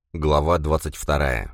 Глава 22.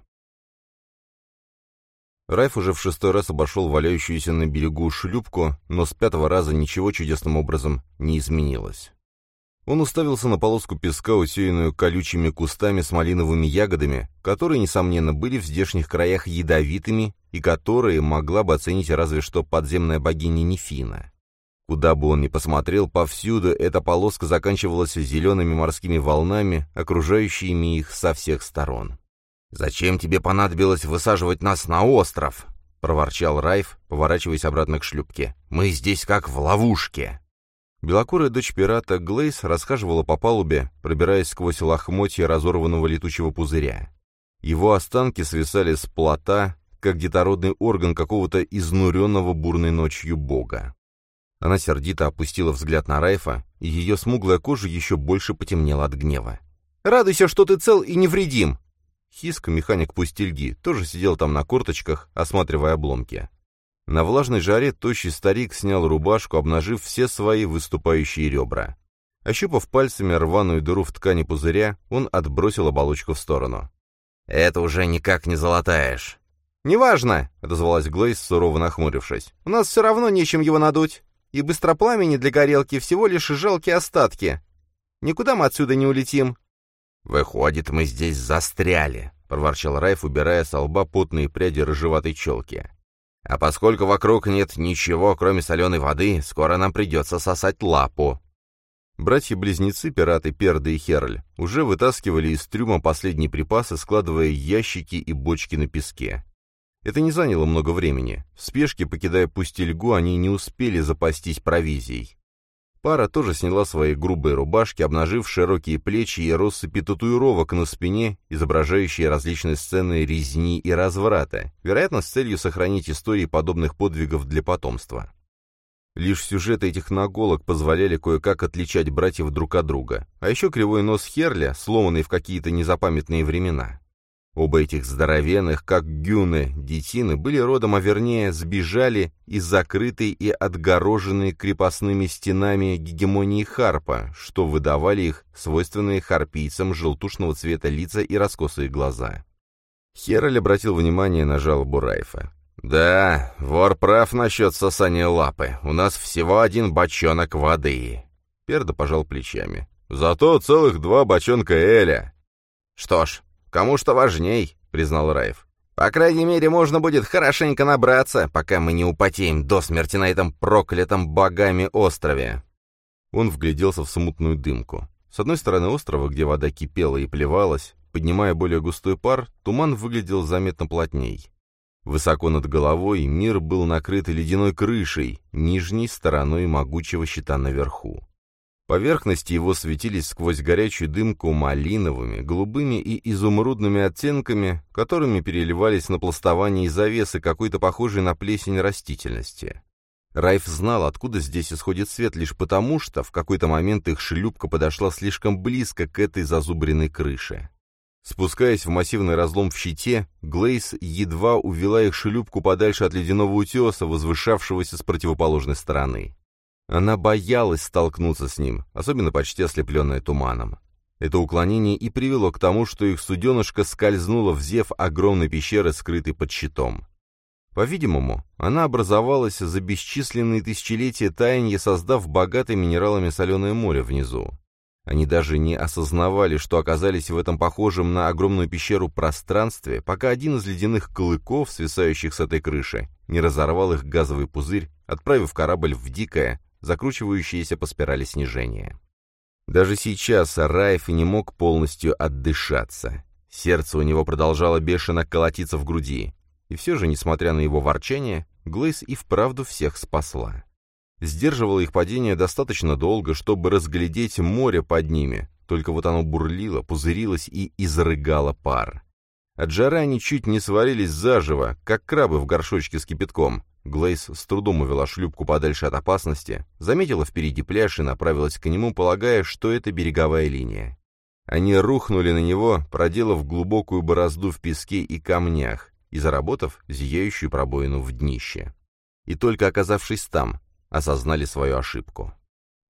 Райф уже в 6-й раз обошел валяющуюся на берегу шлюпку, но с 5-го раза ничего чудесным образом не изменилось. Он уставился на полоску песка, усеянную колючими кустами с малиновыми ягодами, которые, несомненно, были в здешних краях ядовитыми и которые могла бы оценить разве что подземная богиня Нефина. Куда бы он ни посмотрел, повсюду эта полоска заканчивалась зелеными морскими волнами, окружающими их со всех сторон. «Зачем тебе понадобилось высаживать нас на остров?» — проворчал Райф, поворачиваясь обратно к шлюпке. «Мы здесь как в ловушке». Белокурая дочь пирата Глейс расхаживала по палубе, пробираясь сквозь лохмотья разорванного летучего пузыря. Его останки свисали с плота, как детородный орган какого-то изнуренного бурной ночью бога. Она сердито опустила взгляд на Райфа, и ее смуглая кожа еще больше потемнела от гнева. «Радуйся, что ты цел и невредим!» Хиск, механик пустельги, тоже сидел там на корточках, осматривая обломки. На влажной жаре тощий старик снял рубашку, обнажив все свои выступающие ребра. Ощупав пальцами рваную дыру в ткани пузыря, он отбросил оболочку в сторону. «Это уже никак не залатаешь!» «Неважно!» — отозвалась Глейс, сурово нахмурившись. «У нас все равно нечем его надуть. И быстропламени для горелки всего лишь жалкие остатки. Никуда мы отсюда не улетим». «Выходит, мы здесь застряли», — проворчал Райф, убирая со лба потные пряди рыжеватой челки. «А поскольку вокруг нет ничего, кроме соленой воды, скоро нам придется сосать лапу». Братья-близнецы, пираты Перда и Херль, уже вытаскивали из трюма последние припасы, складывая ящики и бочки на песке. Это не заняло много времени. В спешке, покидая пустельгу, они не успели запастись провизией. Пара тоже сняла свои грубые рубашки, обнажив широкие плечи и россыпи татуировок на спине, изображающие различные сцены резни и разврата, вероятно, с целью сохранить истории подобных подвигов для потомства. Лишь сюжеты этих наголок позволяли кое-как отличать братьев друг от друга, а еще кривой нос Херля, сломанный в какие-то незапамятные времена. Оба этих здоровенных, как гюны, детины, были родом, а вернее, сбежали из закрытой и отгороженной крепостными стенами гегемонии Харпа, что выдавали их свойственные харпийцам желтушного цвета лица и раскосые глаза. Хераль обратил внимание на жалобу Райфа. «Да, вор прав насчет сосания лапы. У нас всего один бочонок воды». Перда пожал плечами. «Зато целых 2 бочонка эля». «Что ж, кому что важней», — признал Райф. «По крайней мере, можно будет хорошенько набраться, пока мы не употеем до смерти на этом проклятом богами острове». Он вгляделся в смутную дымку. С одной стороны острова, где вода кипела и плевалась, поднимая более густой пар, туман выглядел заметно плотней. Высоко над головой мир был накрыт ледяной крышей, нижней стороной могучего щита наверху. Поверхности его светились сквозь горячую дымку малиновыми, голубыми и изумрудными оттенками, которыми переливались напластования и завесы какой-то похожей на плесень растительности. Райф знал, откуда здесь исходит свет, лишь потому, что в какой-то момент их шлюпка подошла слишком близко к этой зазубренной крыше. Спускаясь в массивный разлом в щите, Глейс едва увела их шлюпку подальше от ледяного утеса, возвышавшегося с противоположной стороны. Она боялась столкнуться с ним, особенно почти ослепленная туманом. Это уклонение и привело к тому, что их суденышко скользнуло в зев огромной пещеры, скрытой под щитом. По-видимому, она образовалась за бесчисленные тысячелетия таяния, создав богатое минералами соленое море внизу. Они даже не осознавали, что оказались в этом похожем на огромную пещеру пространстве, пока один из ледяных клыков, свисающих с этой крыши, не разорвал их газовый пузырь, отправив корабль в дикое, закручивающееся по спирали снижение. Даже сейчас Райф не мог полностью отдышаться. Сердце у него продолжало бешено колотиться в груди. И все же, несмотря на его ворчание, Глейс и вправду всех спасла. Сдерживало их падение достаточно долго, чтобы разглядеть море под ними, только вот оно бурлило, пузырилось и изрыгало пар. От жары они чуть не сварились заживо, как крабы в горшочке с кипятком. Глейс с трудом увела шлюпку подальше от опасности, заметила впереди пляж и направилась к нему, полагая, что это береговая линия. Они рухнули на него, проделав глубокую борозду в песке и камнях, и заработав зияющую пробоину в днище. И только оказавшись там, осознали свою ошибку.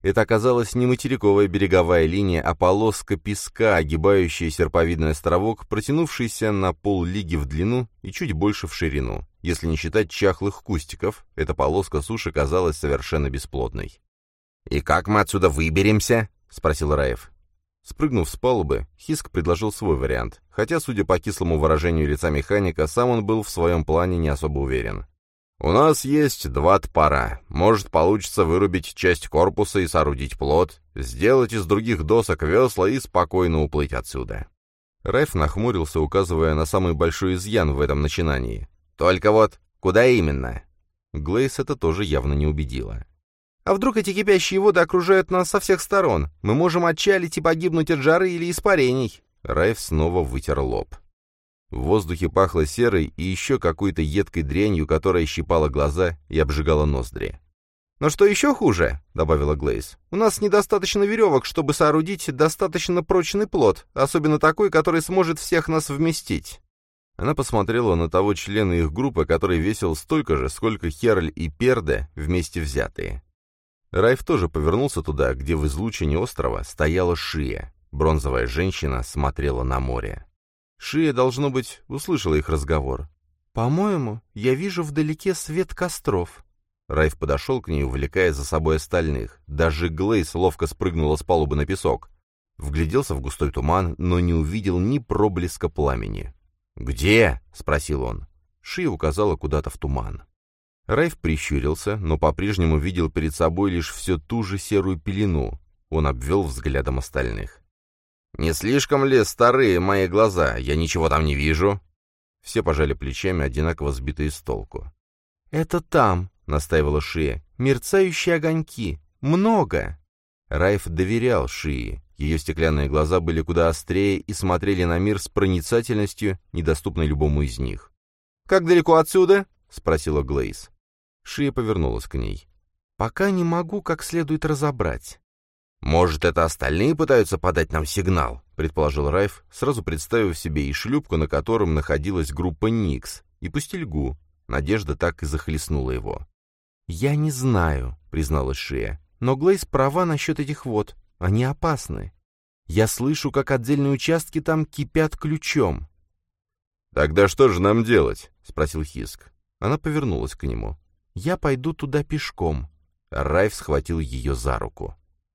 Это оказалась не материковая береговая линия, а полоска песка, огибающая серповидный островок, протянувшийся на поллиги в длину и чуть больше в ширину. Если не считать чахлых кустиков, эта полоска суши казалась совершенно бесплодной. «И как мы отсюда выберемся?» — спросил Раев. Спрыгнув с палубы, Хиск предложил свой вариант, хотя, судя по кислому выражению лица механика, сам он был в своем плане не особо уверен. «У нас есть 2 топора. Может, получится вырубить часть корпуса и соорудить плот, сделать из других досок весла и спокойно уплыть отсюда». Райф нахмурился, указывая на самый большой изъян в этом начинании. «Только вот куда именно?» Глейс это тоже явно не убедило. «А вдруг эти кипящие воды окружают нас со всех сторон? Мы можем отчалить и погибнуть от жары или испарений». Райф снова вытер лоб. В воздухе пахло серой и еще какой-то едкой дрянью, которая щипала глаза и обжигала ноздри. «Но что еще хуже», — добавила Глейс, — «у нас недостаточно веревок, чтобы соорудить достаточно прочный плот, особенно такой, который сможет всех нас вместить». Она посмотрела на того члена их группы, который весил столько же, сколько Херль и Перде вместе взятые. Райф тоже повернулся туда, где в излучине острова стояла Шия. Бронзовая женщина смотрела на море. Шия, должно быть, услышала их разговор. «По-моему, я вижу вдалеке свет костров». Райф подошел к ней, увлекая за собой остальных. Даже Глейс ловко спрыгнула с палубы на песок. Вгляделся в густой туман, но не увидел ни проблеска пламени. «Где?» — спросил он. Шия указала куда-то в туман. Райф прищурился, но по-прежнему видел перед собой лишь всю ту же серую пелену. Он обвел взглядом остальных. «Не слишком ли старые мои глаза? Я ничего там не вижу». Все пожали плечами, одинаково сбитые с толку. «Это там», — настаивала Шия, — «мерцающие огоньки. Много». Райф доверял Шии. Ее стеклянные глаза были куда острее и смотрели на мир с проницательностью, недоступной любому из них. «Как далеко отсюда?» — спросила Глейс. Шия повернулась к ней. «Пока не могу как следует разобрать». «Может, это остальные пытаются подать нам сигнал?» — предположил Райф, сразу представив себе и шлюпку, на котором находилась группа Никс, и пустельгу. Надежда так и захлестнула его. «Я не знаю», — призналась Шия, — «но Глейс права насчет этих вод. Они опасны. Я слышу, как отдельные участки там кипят ключом». «Тогда что же нам делать?» — спросил Хиск. Она повернулась к нему. «Я пойду туда пешком». Райф схватил ее за руку.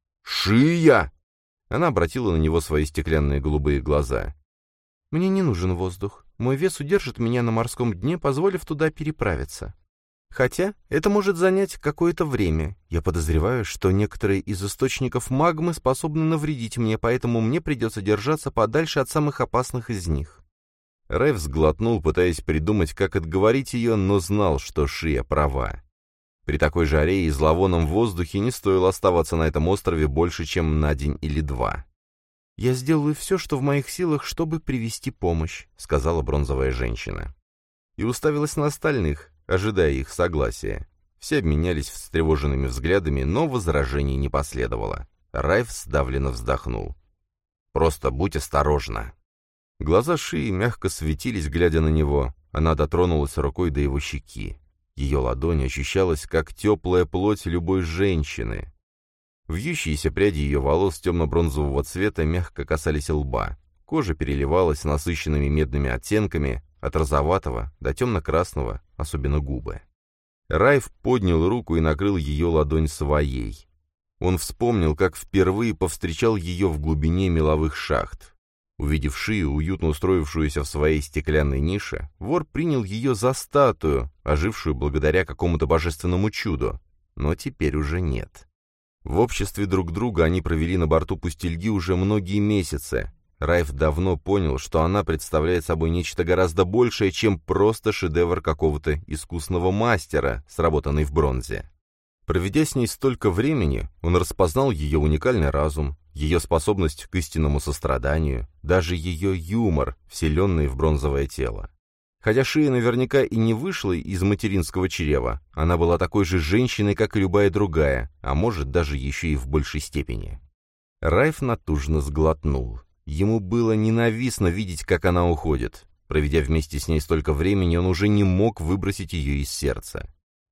«Шия!» Она обратила на него свои стеклянные голубые глаза. «Мне не нужен воздух. Мой вес удержит меня на морском дне, позволив туда переправиться. Хотя это может занять какое-то время. Я подозреваю, что некоторые из источников магмы способны навредить мне, поэтому мне придется держаться подальше от самых опасных из них». Райф сглотнул, пытаясь придумать, как отговорить ее, но знал, что Шия права. При такой жаре и зловонном воздухе не стоило оставаться на этом острове больше, чем на день или 2. «Я сделаю все, что в моих силах, чтобы привести помощь», — сказала бронзовая женщина. И уставилась на остальных, ожидая их согласия. Все обменялись встревоженными взглядами, но возражений не последовало. Райф сдавленно вздохнул. «Просто будь осторожна». Глаза Шии мягко светились, глядя на него. Она дотронулась рукой до его щеки. Ее ладонь ощущалась, как теплая плоть любой женщины. Вьющиеся пряди ее волос темно-бронзового цвета мягко касались лба. Кожа переливалась насыщенными медными оттенками, от розоватого до темно-красного, особенно губы. Райф поднял руку и накрыл ее ладонь своей. Он вспомнил, как впервые повстречал ее в глубине меловых шахт. Увидев Шию, уютно устроившуюся в своей стеклянной нише, вор принял ее за статую, ожившую благодаря какому-то божественному чуду, но теперь уже нет. В обществе друг друга они провели на борту пустельги уже многие месяцы. Райф давно понял, что она представляет собой нечто гораздо большее, чем просто шедевр какого-то искусного мастера, сработанный в бронзе. Проведя с ней столько времени, он распознал ее уникальный разум, ее способность к истинному состраданию, даже ее юмор, вселенный в бронзовое тело. Хотя Шия наверняка и не вышла из материнского чрева, она была такой же женщиной, как и любая другая, а может, даже еще и в большей степени. Райф натужно сглотнул. Ему было ненавистно видеть, как она уходит. Проведя вместе с ней столько времени, он уже не мог выбросить ее из сердца.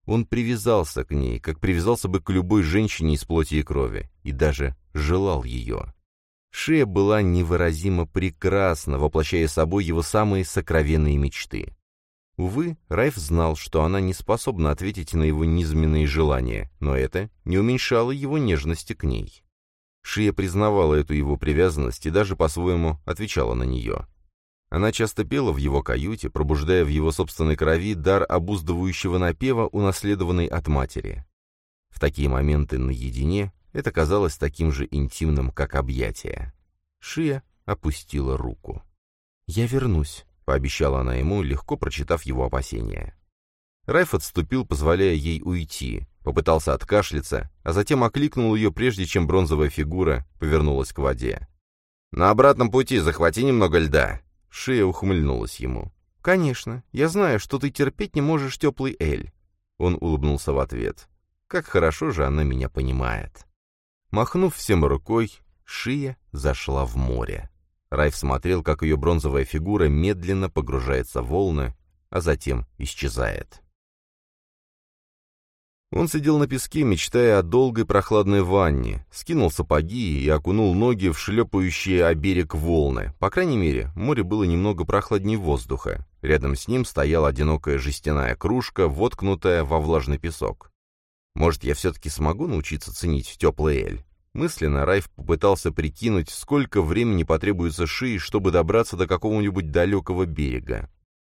Он привязался к ней, как привязался бы к любой женщине из плоти и крови, и даже желал ее. Шия была невыразимо прекрасна, воплощая собой его самые сокровенные мечты. Увы, Райф знал, что она не способна ответить на его низменные желания, но это не уменьшало его нежности к ней. Шия признавала эту его привязанность и даже по-своему отвечала на нее. Она часто пела в его каюте, пробуждая в его собственной крови дар обуздывающего напева, унаследованный от матери. В такие моменты наедине это казалось таким же интимным, как объятие. Шия опустила руку. «Я вернусь», — пообещала она ему, легко прочитав его опасения. Райф отступил, позволяя ей уйти, попытался откашляться, а затем окликнул ее, прежде чем бронзовая фигура повернулась к воде. «На обратном пути захвати немного льда». Шия ухмыльнулась ему. «Конечно, я знаю, что ты терпеть не можешь теплый эль». Он улыбнулся в ответ. «Как хорошо же она меня понимает». Махнув всем рукой, Шия зашла в море. Райф смотрел, как ее бронзовая фигура медленно погружается в волны, а затем исчезает. Он сидел на песке, мечтая о долгой прохладной ванне, скинул сапоги и окунул ноги в шлепающие о берег волны. По крайней мере, море было немного прохладнее воздуха. Рядом с ним стояла одинокая жестяная кружка, воткнутая во влажный песок. «Может, я все-таки смогу научиться ценить теплый эль?» Мысленно Райф попытался прикинуть, сколько времени потребуется Шии, чтобы добраться до какого-нибудь далекого берега.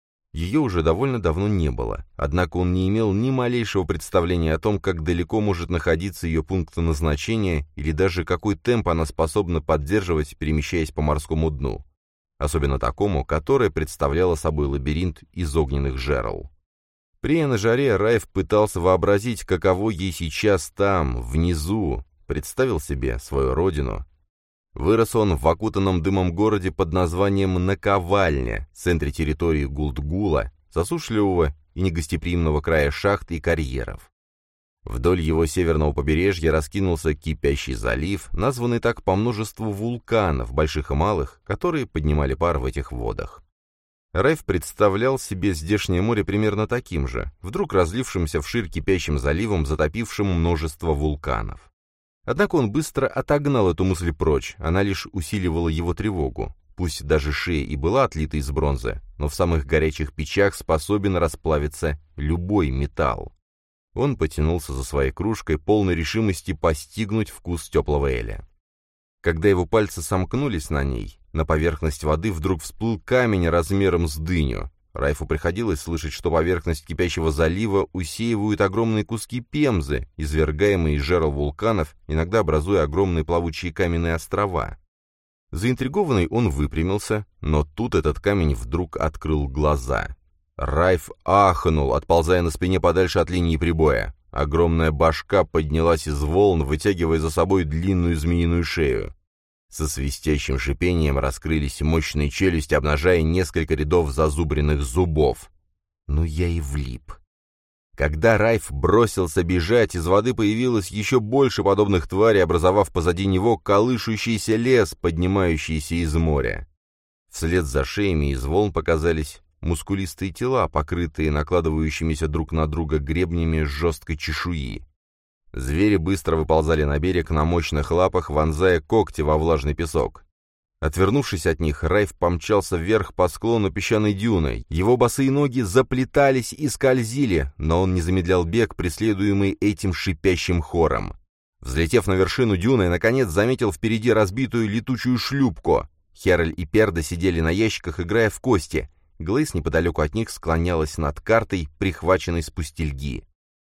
Ее уже довольно давно не было, однако он не имел ни малейшего представления о том, как далеко может находиться ее пункт назначения или даже какой темп она способна поддерживать, перемещаясь по морскому дну, особенно такому, которое представляло собой лабиринт из огненных жерл. Прия на жаре, Райф пытался вообразить, каково ей сейчас там, внизу, представил себе свою родину. Вырос он в окутанном дымом городе под названием Наковальня, центре территории Гулдгула, засушливого и негостеприимного края шахт и карьеров. Вдоль его северного побережья раскинулся кипящий залив, названный так по множеству вулканов, больших и малых, которые поднимали пар в этих водах. Райф представлял себе здешнее море примерно таким же, вдруг разлившимся вширь кипящим заливом, затопившим множество вулканов. Однако он быстро отогнал эту мысль прочь, она лишь усиливала его тревогу. Пусть даже Шия и была отлита из бронзы, но в самых горячих печах способен расплавиться любой металл. Он потянулся за своей кружкой, полной решимости постигнуть вкус теплого эля. Когда его пальцы сомкнулись на ней, на поверхность воды вдруг всплыл камень размером с дыню. Райфу приходилось слышать, что поверхность кипящего залива усеивают огромные куски пемзы, извергаемые из жерл вулканов, иногда образуя огромные плавучие каменные острова. Заинтригованный он выпрямился, но тут этот камень вдруг открыл глаза. Райф ахнул, отползая на спине подальше от линии прибоя. Огромная башка поднялась из волн, вытягивая за собой длинную змеиную шею. Со свистящим шипением раскрылись мощные челюсти, обнажая несколько рядов зазубренных зубов. Ну я и влип. Когда Райф бросился бежать, из воды появилось еще больше подобных тварей, образовав позади него колышущийся лес, поднимающийся из моря. Вслед за шеями из волн показались мускулистые тела, покрытые накладывающимися друг на друга гребнями жесткой чешуи. Звери быстро выползали на берег на мощных лапах, вонзая когти во влажный песок. Отвернувшись от них, Райф помчался вверх по склону песчаной дюны. Его босые ноги заплетались и скользили, но он не замедлял бег, преследуемый этим шипящим хором. Взлетев на вершину дюны, наконец заметил впереди разбитую летучую шлюпку. Хераль и Перда сидели на ящиках, играя в кости. Глейс неподалеку от них склонялась над картой, прихваченной с пустельги.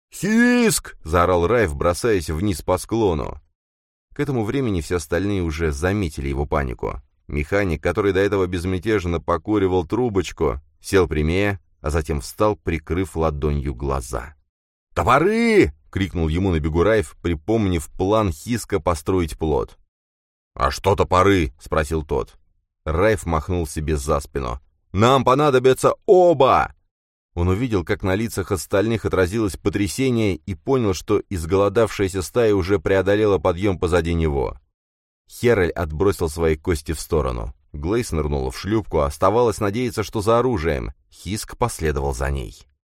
«Хиск!» — заорал Райф, бросаясь вниз по склону. К этому времени все остальные уже заметили его панику. Механик, который до этого безмятежно покуривал трубочку, сел прямее, а затем встал, прикрыв ладонью глаза. «Топоры!» — крикнул ему на бегу Райф, припомнив план Хиска построить плот. «А что топоры?» — спросил тот. Райф махнул себе за спину. «Нам понадобятся оба!» Он увидел, как на лицах остальных отразилось потрясение и понял, что изголодавшаяся стая уже преодолела подъем позади него. Хераль отбросил свои кости в сторону. Глейс нырнула в шлюпку, оставалось надеяться, что за оружием. Хиск последовал за ней.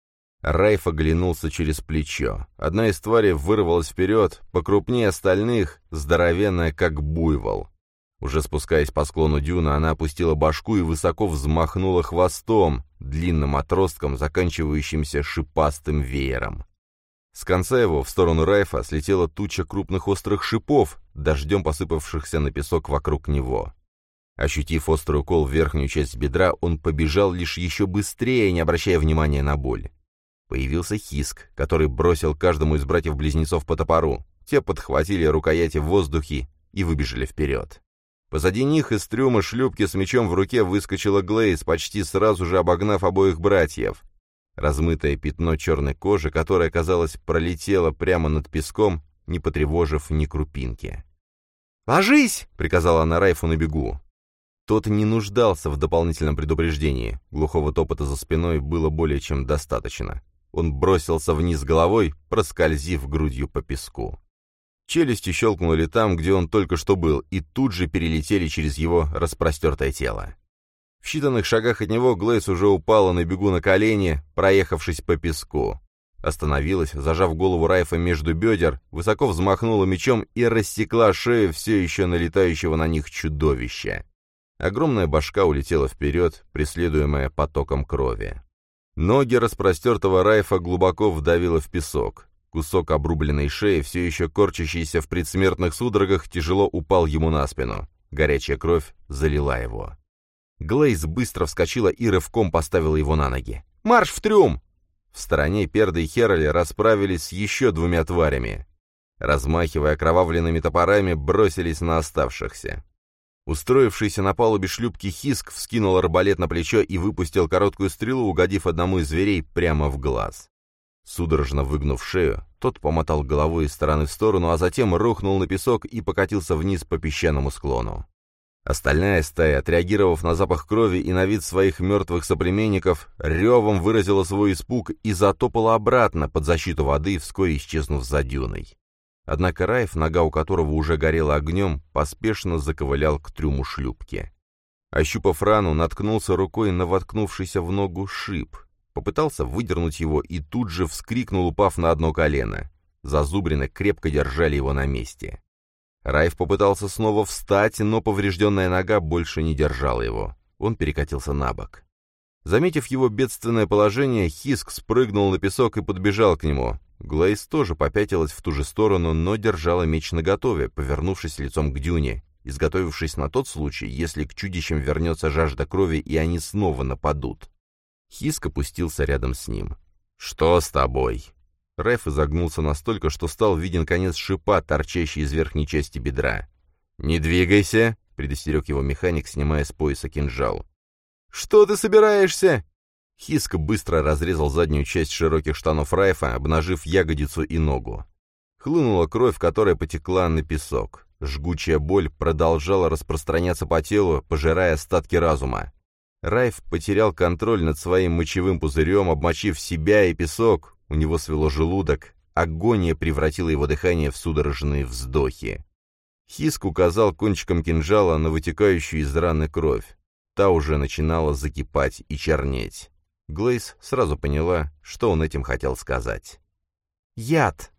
Райф оглянулся через плечо. Одна из тварей вырвалась вперед, покрупнее остальных, здоровенная, как буйвол. Уже спускаясь по склону дюны, она опустила башку и высоко взмахнула хвостом, длинным отростком, заканчивающимся шипастым веером. С конца его в сторону Райфа слетела туча крупных острых шипов, дождем посыпавшихся на песок вокруг него. Ощутив острый укол в верхнюю часть бедра, он побежал лишь еще быстрее, не обращая внимания на боль. Появился Хиск, который бросил каждому из братьев-близнецов по топору. Те подхватили рукояти в воздухе и выбежали вперед. Позади них из трюма шлюпки с мечом в руке выскочила Глейс, почти сразу же обогнав обоих братьев. Размытое пятно черной кожи, которое, казалось, пролетело прямо над песком, не потревожив ни крупинки. «Ложись!» — приказала она Райфу на бегу. Тот не нуждался в дополнительном предупреждении. Глухого топота за спиной было более чем достаточно. Он бросился вниз головой, проскользив грудью по песку. Челюсти щелкнули там, где он только что был, и тут же перелетели через его распростертое тело. В считанных шагах от него Глейс уже упала на бегу на колени, проехавшись по песку. Остановилась, зажав голову Райфа между бедер, высоко взмахнула мечом и рассекла шею все еще налетающего на них чудовища. Огромная башка улетела вперед, преследуемая потоком крови. Ноги распростертого Райфа глубоко вдавило в песок. Кусок обрубленной шеи, все еще корчащийся в предсмертных судорогах, тяжело упал ему на спину. Горячая кровь залила его. Глейс быстро вскочила и рывком поставила его на ноги. «Марш в трюм!» В стороне Перда и Херали расправились с еще двумя тварями. Размахивая окровавленными топорами, бросились на оставшихся. Устроившийся на палубе шлюпки Хиск вскинул арбалет на плечо и выпустил короткую стрелу, угодив одному из зверей прямо в глаз. Судорожно выгнув шею, тот помотал головой из стороны в сторону, а затем рухнул на песок и покатился вниз по песчаному склону. Остальная стая, отреагировав на запах крови и на вид своих мертвых соплеменников, ревом выразила свой испуг и затопала обратно под защиту воды, вскоре исчезнув за дюной. Однако Райф, нога у которого уже горела огнем, поспешно заковылял к трюму шлюпки. Ощупав рану, наткнулся рукой на воткнувшийся в ногу шип. Попытался выдернуть его и тут же вскрикнул, упав на одно колено. Зазубрины крепко держали его на месте. Райф попытался снова встать, но поврежденная нога больше не держала его. Он перекатился на бок. Заметив его бедственное положение, Хиск спрыгнул на песок и подбежал к нему. Глейс тоже попятилась в ту же сторону, но держала меч наготове, повернувшись лицом к дюне, изготовившись на тот случай, если к чудищам вернется жажда крови и они снова нападут. Хиск опустился рядом с ним. «Что с тобой?» Райф изогнулся настолько, что стал виден конец шипа, торчащий из верхней части бедра. «Не двигайся!» — предостерег его механик, снимая с пояса кинжал. «Что ты собираешься?» Хиск быстро разрезал заднюю часть широких штанов Райфа, обнажив ягодицу и ногу. Хлынула кровь, которая потекла на песок. Жгучая боль продолжала распространяться по телу, пожирая остатки разума. Райф потерял контроль над своим мочевым пузырем, обмочив себя и песок. У него свело желудок. Агония превратила его дыхание в судорожные вздохи. Хиск указал кончиком кинжала на вытекающую из раны кровь. Та уже начинала закипать и чернеть. Глейс сразу поняла, что он этим хотел сказать. «Яд!»